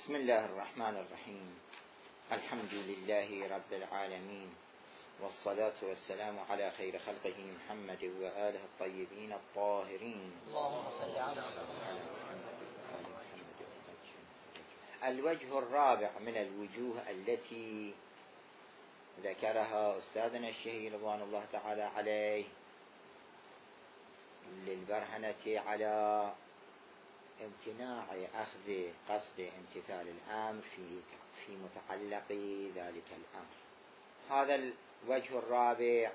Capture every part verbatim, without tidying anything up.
بسم الله الرحمن الرحيم. الحمد لله رب العالمين، والصلاة والسلام على خير خلقه محمد وآله الطيبين الطاهرين. اللهم صل على محمد. الوجه الرابع من الوجوه التي ذكرها أستاذنا الشهيد رضوان الله تعالى عليه للبرهنة على امتناع أخذ قصد امتثال الأمر في في متعلق ذلك الأمر. هذا الوجه الرابع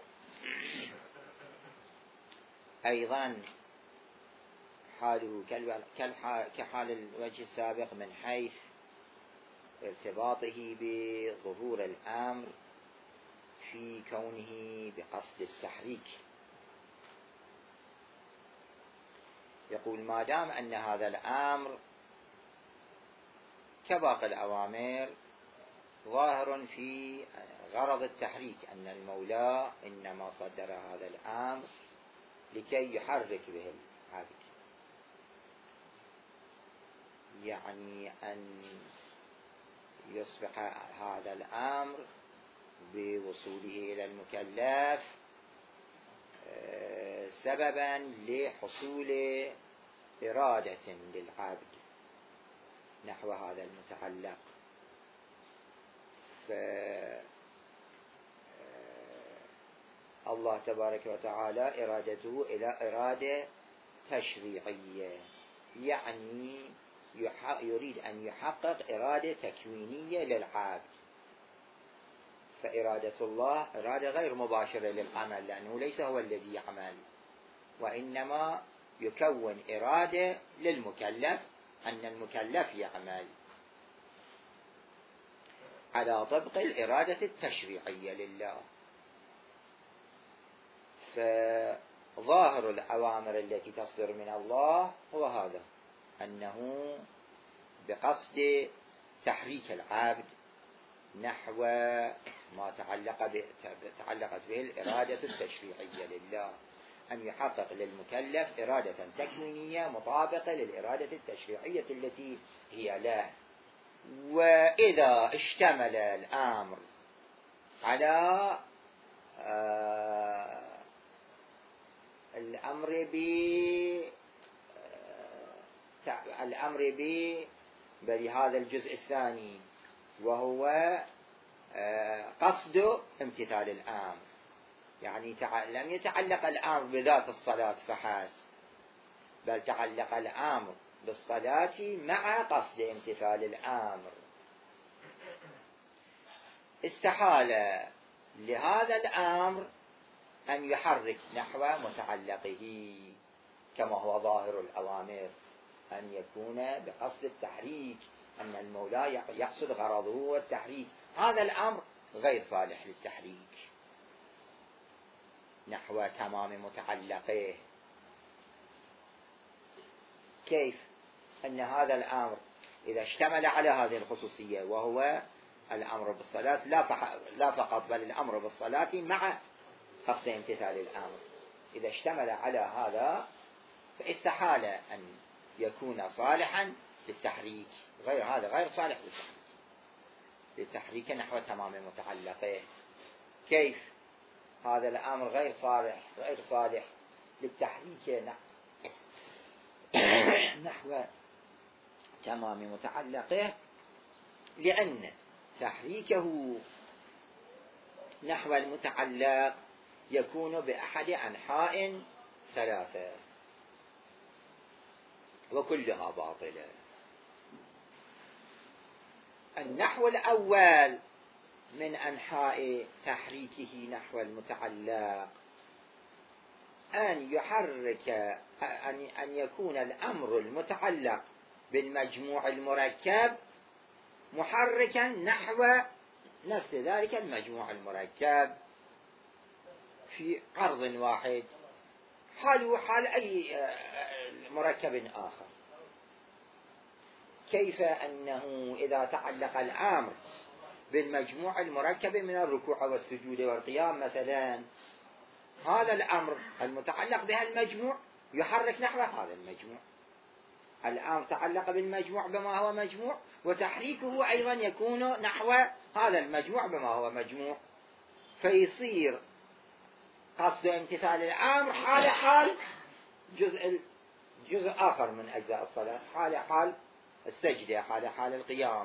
أيضا حاله كحال الوجه السابق من حيث ارتباطه بظهور الأمر في كونه بقصد التحريك. يقول ما دام أن هذا الأمر كباقي الأوامر ظاهر في غرض التحريك، أن المولى إنما صدر هذا الأمر لكي يحرك به العبد، يعني أن يصبح هذا الأمر بوصوله إلى المكلف سببا لحصول إرادة للعبد نحو هذا المتعلق. فالله تبارك وتعالى إرادته إلى إرادة تشريعية، يعني يريد أن يحقق إرادة تكوينية للعبد. فإرادة الله إرادة غير مباشرة للعمل، لأنه ليس هو الذي يعمل، وإنما يكون إرادة للمكلف أن المكلف يعمل على طبق الإرادة التشريعية لله. فظاهر الأوامر التي تصدر من الله هو هذا، أنه بقصد تحريك العبد نحو ما تعلق به تعلقت به الإرادة التشريعية لله، أن يحقق للمكلف إرادة تكوينية مطابقة للإرادة التشريعية التي هي له. وإذا اشتمل الأمر على آه الأمر ب آه الأمر ب بهذا الجزء الثاني، وهو آه قصد امتثال الأمر، يعني لم يتعلق الأمر بذات الصلاة فحسب، بل تعلق الأمر بالصلاة مع قصد امتثال الأمر. استحال لهذا الأمر أن يحرك نحو متعلقه كما هو ظاهر الأوامر، أن يكون بقصد التحريك، أن المولى يقصد غرضه هو التحريك. هذا الأمر غير صالح للتحريك نحو تمام متعلقه. كيف؟ أن هذا الأمر إذا اشتمل على هذه الخصوصية، وهو الأمر بالصلاة لا فقط بل الأمر بالصلاة مع قصد امتثال الأمر، إذا اشتمل على هذا فاستحال أن يكون صالحا للتحريك، غير هذا غير صالح للتحريك للتحريك نحو تمام متعلقه. كيف؟ هذا الأمر غير صالح غير صالح للتحريك نحو تمام متعلقه، لأن تحريكه نحو المتعلق يكون بأحد أنحاء ثلاثة وكلها باطلة. النحو الأول من أنحاء تحريكه نحو المتعلق أن يحرك أن يكون الأمر المتعلق بالمجموع المركب محركا نحو نفس ذلك المجموع المركب في عرض واحد، حاله حال أي مركب آخر. كيف؟ أنه إذا تعلق الأمر بالمجموع المركب من الركوع والسجود والقيام مثلا، هذا الأمر المتعلق بها المجموع يحرك نحو هذا المجموع، الأمر تعلق بالمجموع بما هو مجموع، وتحريكه أيضا يكون نحو هذا المجموع بما هو مجموع، فيصير قصد امتثال الأمر حال حال جزء جزء آخر من أجزاء الصلاة، حال حال السجدة، حال حال القيام.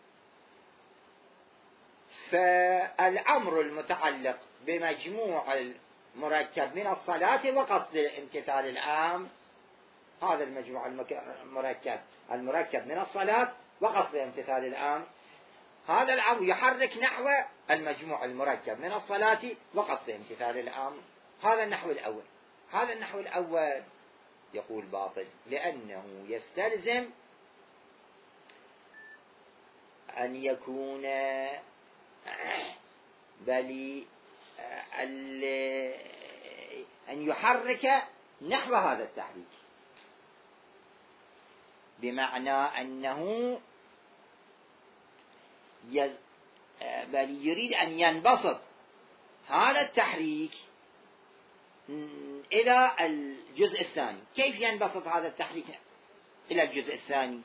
فالأمر المتعلق بمجموع المركب من الصلاة وقصد امتثال الأمر، هذا المجموع المركب المركب من الصلاة وقصد امتثال الأمر، هذا الأمر يحرك نحو المجموع المركب من الصلاة وقصد امتثال الأمر. هذا النحو الأول. هذا النحو الأول يقول باطل، لأنه يستلزم أن يكون بل أن يحرك نحو هذا التحريك، بمعنى أنه يز... بل يريد أن ينبسط هذا التحريك إلى الجزء الثاني. كيف ينبسط هذا التحريك إلى الجزء الثاني؟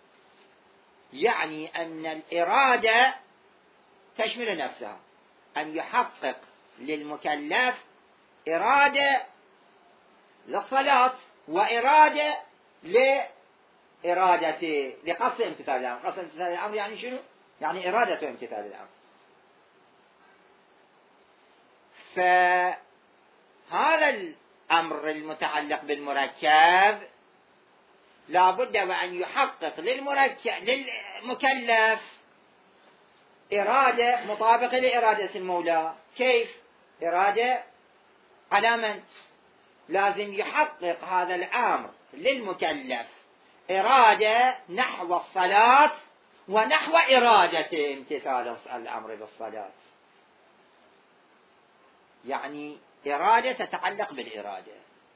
يعني أن الإرادة تشمل نفسها، أن يحقق للمكلف إرادة للصلاة وإرادة لإرادة لقصد امتثال الأمر. قصد امتثال الأمر يعني شنو؟ يعني إرادة امتثال الأمر. فهذا الأمر المتعلق بالمركب لا بد وأن يحقق للمركب للمكلف إرادة مطابقة لإرادة المولى. كيف؟ إرادة على من؟ لازم يحقق هذا الأمر للمكلف إرادة نحو الصلاة ونحو إرادة امتثال الأمر بالصلاة، يعني إرادة تتعلق بالإرادة.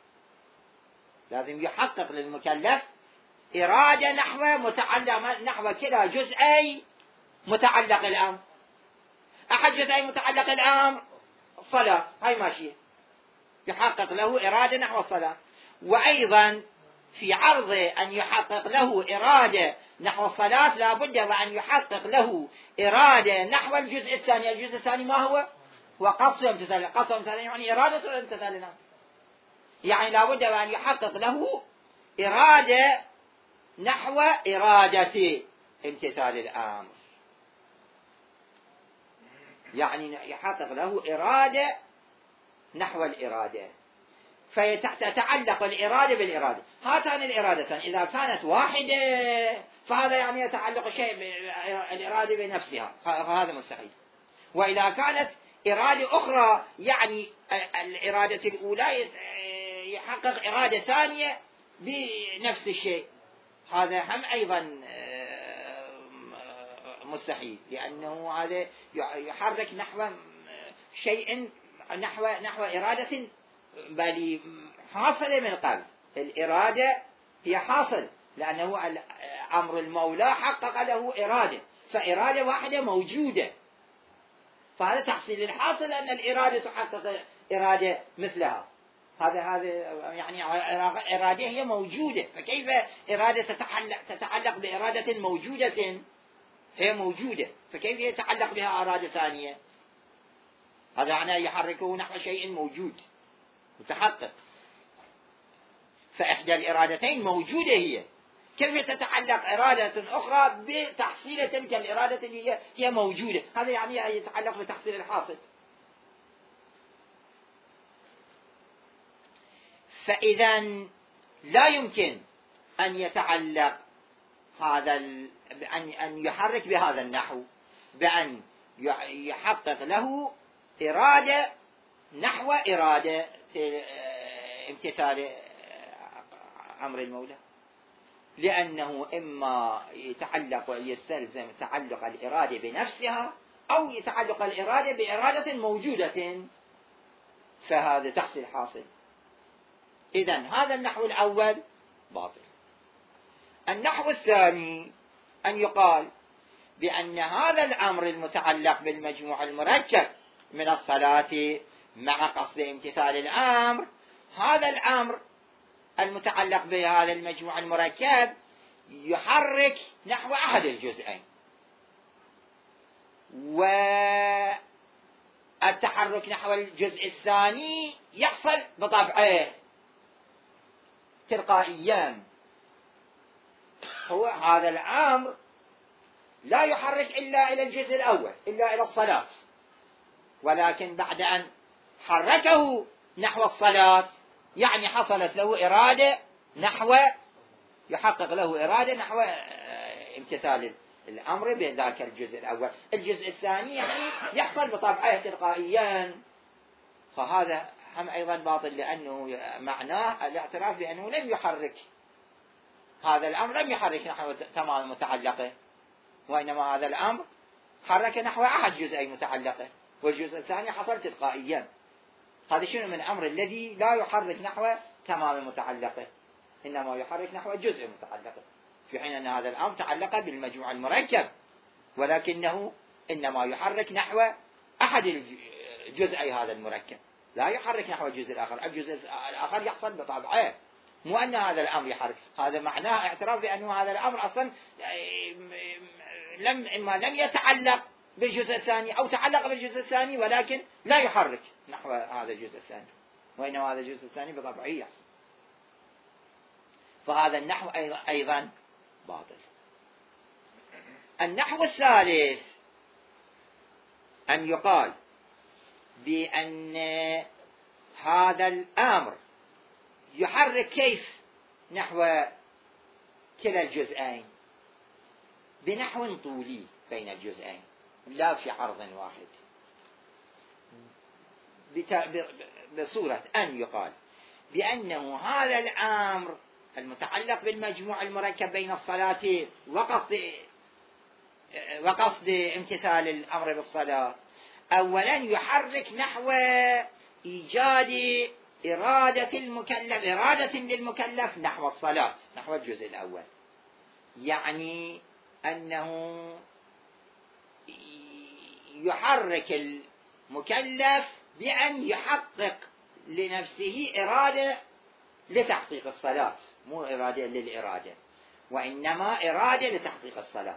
لازم يحقق للمكلف إرادة نحو متعلق نحو كلا جزئي متعلق الأمر. أحد جزئي متعلق الأمر الصلاة، هاي ماشية، يحقق له إرادة نحو الصلاة. وأيضا في عرض أن يحقق له إرادة نحو الصلاة لا بد وأن يحقق له إرادة نحو الجزء الثاني. الجزء الثاني ما هو؟ هو قصد امتثال. قصد امتثال يعني إرادة امتثال الأمر، يعني لا بد وأن يحقق له إرادة نحو إرادة امتثال الأمر، يعني يحقق له إرادة نحو الإرادة، فيتعلق الإرادة بالإرادة. هاتان الإرادتان إذا كانت واحدة فهذا يعني يتعلق شيء بالإرادة بنفسها، فهذا مستحيل. وإذا كانت إرادة أخرى يعني الإرادة الأولى يحقق إرادة ثانية بنفس الشيء، هذا هم أيضا مستحيل، لأنه هذا يحرك نحو شيء نحو نحو إرادة بل حاصلة من قبل. الإرادة هي حاصل، لأنه أمر المولى حقق له إرادة، فإرادة واحدة موجودة، فهذا تحصيل الحاصل أن الإرادة تحقق إرادة مثلها. هذا هذا يعني إرادة هي موجودة، فكيف إرادة تتعلق تتعلق بإرادة موجودة هي موجودة، فكيف يتعلق بها إرادة ثانية؟ هذا معناه يحركه نحو شيء موجود متحقق، فإحدى الإرادتين موجودة هي، كيف تتعلق إرادة أخرى بتحصيل تلك الإرادة اللي هي موجودة؟ هذا يعني يتعلق بتحصيل الحاصل. فإذا لا يمكن أن يتعلق هذا أن أن يحرك بهذا النحو بأن يحقق له إرادة نحو إرادة امتثال أمر المولى، لأنه إما يتعلق يستلزم تعلق الإرادة بنفسها أو يتعلق الإرادة بإرادة موجودة، فهذا تحصيل حاصل. إذن هذا النحو الأول باطل. النحو الثاني أن يقال بأن هذا الأمر المتعلق بالمجموع المركب من الصلاة مع قصد امتثال الأمر، هذا الأمر المتعلق بهذا المجموع المركب يحرك نحو أحد الجزئين، والتحرك نحو الجزء الثاني يحصل بطبعه تلقائيا. هو هذا الأمر لا يحرك إلا إلى الجزء الأول، إلا إلى الصلاة، ولكن بعد أن حركه نحو الصلاة يعني حصلت له إرادة نحو، يحقق له إرادة نحو امتثال الأمر بذاك الجزء الأول. الجزء الثاني يعني يحصل بطبعه تلقائيا، فهذا هم أيضا باطل، لأنه معناه الاعتراف بأنه لم يحرك هذا الأمر، لم يحرك نحو تمام متعلقه، وإنما هذا الأمر حرك نحو أحد جزئي متعلقه، والجزء الثاني حصل تلقائيا. هذا شنو من الأمر الذي لا يحرك نحو تمام متعلقه، إنما يحرك نحو الجزء المتعلقه، في حين أن هذا الأمر تعلق بالمجموع المركب، ولكنه إنما يحرك نحو أحد جزئي هذا المركب، لا يحرك نحو الجزء الآخر. الجزء الآخر يحصل بطبعه، مو أن هذا الأمر يحرك. هذا معناه اعتراف بأن هذا الأمر أصلا لم إما لم يتعلق بالجزء الثاني أو تعلق بالجزء الثاني، ولكن لا يحرك نحو هذا الجزء الثاني، وإنما هذا الجزء الثاني بطبعه يحصل. فهذا النحو أيضا باطل. النحو الثالث أن يقال بأن هذا الأمر يحرك كيف نحو كلا الجزئين بنحو طولي بين الجزئين، لا في عرض واحد، بصورة أن يقال بأنه هذا الأمر المتعلق بالمجموع المركب بين الصلاة وقصد وقصد امتثال الأمر بالصلاة أولا يحرك نحو إيجاد إرادة المكلف، إرادة للمكلف نحو الصلاة، نحو الجزء الأول. يعني أنه يحرك المكلف بأن يحقق لنفسه إرادة لتحقيق الصلاة، مو إرادة للإرادة، وإنما إرادة لتحقيق الصلاة.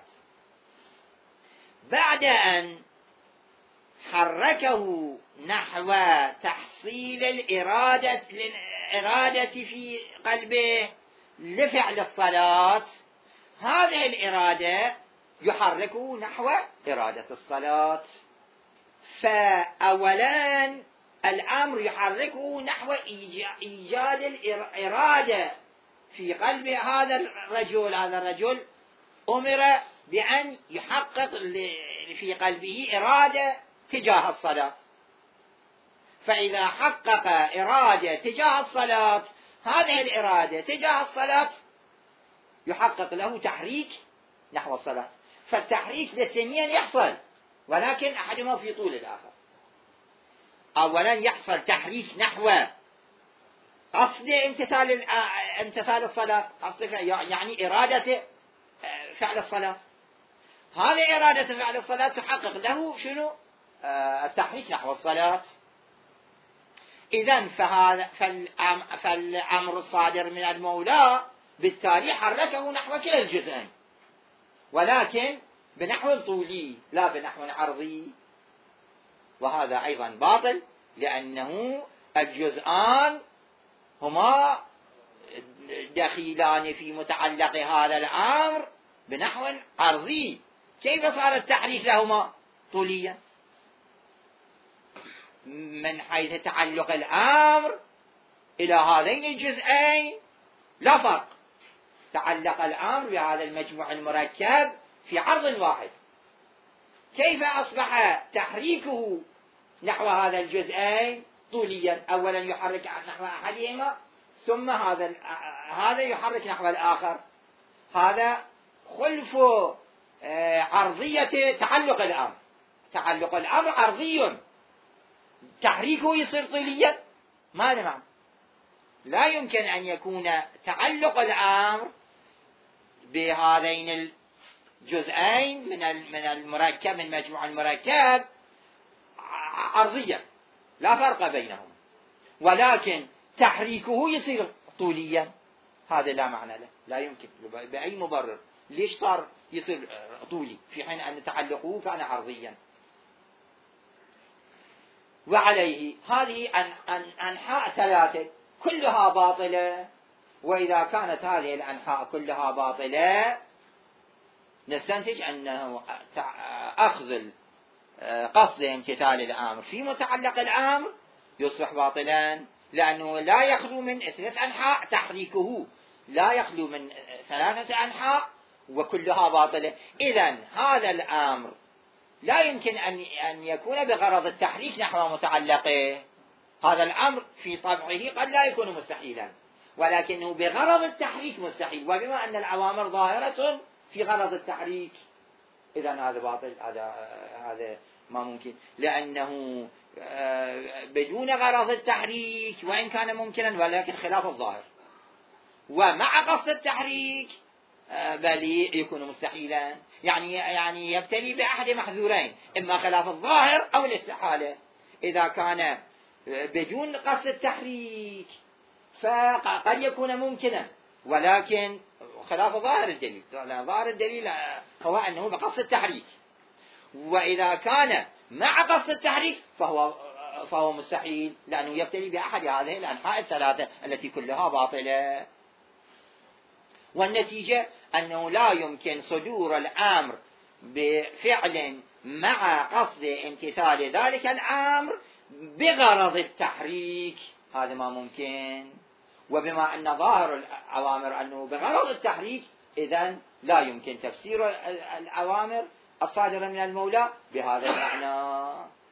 بعد أن حركه نحو تحصيل الإرادة الإرادة في قلبه لفعل الصلاة، هذه الإرادة يحركه نحو إرادة الصلاة. فأولا الأمر يحركه نحو إيجاد الإرادة في قلب هذا الرجل. هذا الرجل أمر بأن يحقق في قلبه إرادة تجاه الصلاة، فإذا حقق إرادة تجاه الصلاة، هذه الإرادة تجاه الصلاة يحقق له تحريك نحو الصلاة. فالتحريك للثنين يحصل، ولكن أحدهما في طول الآخر. أولا يحصل تحريك نحو قصد امتثال امتثال الصلاة، قصد يعني إرادة فعل الصلاة. هذه إرادة فعل الصلاة تحقق له شنو؟ التحريك نحو الصلاة. إذن فهذا فالأمر الصادر من المولى بالتالي حركه نحو كلا الجزئين، ولكن بنحو طولي لا بنحو عرضي، وهذا أيضا باطل، لأنه الجزءان هما دخيلان في متعلق هذا الأمر بنحو عرضي، كيف صار التحريك لهما طوليا؟ من حيث تعلق الأمر إلى هذين الجزئين لا فرق، تعلق الأمر بهذا المجموع المركب في عرض واحد، كيف أصبح تحريكه نحو هذا الجزئين طوليا؟ أولا يحرك نحو أحدهما، ثم هذا هذا يحرك نحو الآخر. هذا خلف عرضية تعلق الأمر. تعلق الأمر عرضي، تحريكه يصير طوليا، ماذا معنى؟ لا يمكن أن يكون تعلق الأمر بهذين الجزئين من من المركب من مجموع المركب عرضيا، لا فرق بينهم، ولكن تحريكه يصير طوليا. هذا لا معنى له، لا يمكن بأي مبرر. ليش صار يصير طولي في حين أن تعلقه كان عرضيا؟ وعليه هذه أنحاء ثلاثة كلها باطلة، وإذا كانت هذه الأنحاء كلها باطلة نستنتج أنه أخذ قصد امتثال الأمر في متعلق الأمر يصبح باطلا، لأنه لا يخلو من ثلاث أنحاء تحريكه، لا يخلو من ثلاثة أنحاء وكلها باطلة. إذن هذا الأمر لا يمكن أن يكون بغرض التحريك نحو متعلقه، هذا الأمر في طبعه قد لا يكون مستحيلا ولكنه بغرض التحريك مستحيل، وبما أن الأوامر ظاهرة في غرض التحريك إذن هذا باطل، هذا هذا ما ممكن، لأنه بدون غرض التحريك وإن كان ممكنا ولكن خلاف الظاهر، ومع قصد التحريك بل يكون مستحيلا، يعني يعني يبتلي بأحد محذورين، إما خلاف الظاهر أو الاستحالة. إذا كان بدون قصد التحريك فقد يكون ممكنا ولكن خلاف ظاهر الدليل، ظاهر الدليل هو أنه بقصد التحريك، وإذا كان مع قصد التحريك فهو فهو مستحيل لأنه يبتلي بأحد هذه الأنحاء الثلاثة التي كلها باطلة. والنتيجة أنه لا يمكن صدور الأمر بفعل مع قصد امتثال ذلك الأمر بغرض التحريك، هذا ما ممكن. وبما أن ظاهر الأوامر أنه بغرض التحريك إذن لا يمكن تفسير الأوامر الصادرة من المولى بهذا المعنى.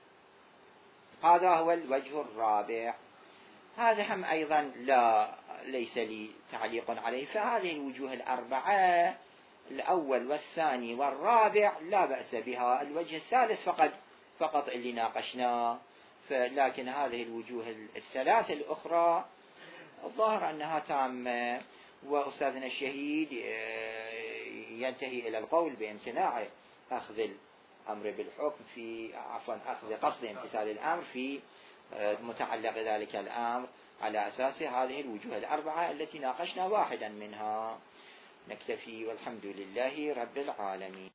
هذا هو الوجه الرابع. هذا هم أيضا لا ليس لي تعليق عليه، فهذه الوجوه الأربعة الأول والثاني والرابع لا بأس بها، الوجه الثالث فقط فقط اللي ناقشناه، لكن هذه الوجوه الثلاثة الأخرى الظاهر أنها تامة. وأستاذنا الشهيد ينتهي إلى القول بامتناع أخذ الأمر بالحكم في عفوا أخذ قصد امتثال الأمر في متعلق ذلك الأمر على أساس هذه الوجوه الأربعة التي ناقشنا واحدا منها. نكتفي والحمد لله رب العالمين.